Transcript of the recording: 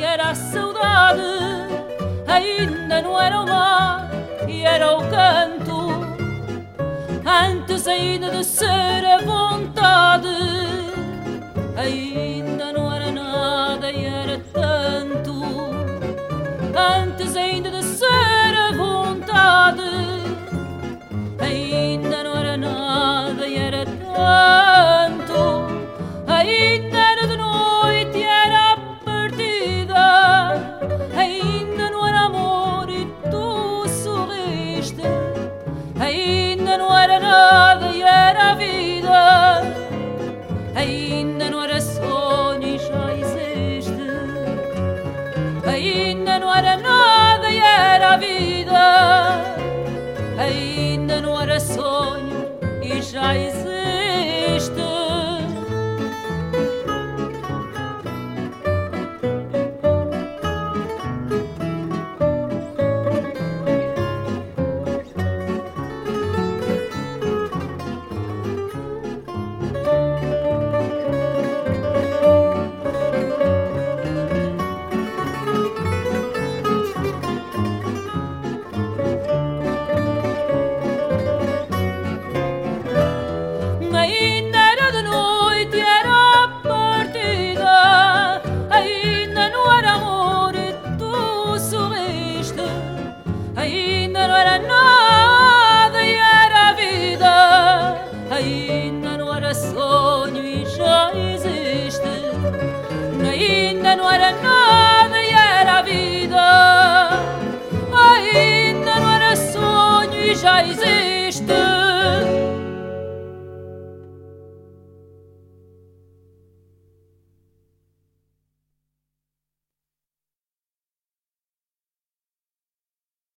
era a saudade, ainda não era o mar e era o canto, antes ainda de ser a vontade, ainda não era nada e era tanto, antes ainda de ser a vontade, ainda não era nada e era tanto, ainda era de noite e era a partida, ainda não era amor e tu sorriste, ainda não era nada e era a vida, ainda não era sonho e já existe, ainda não era nada e era a vida, ainda não era sonho e já existe.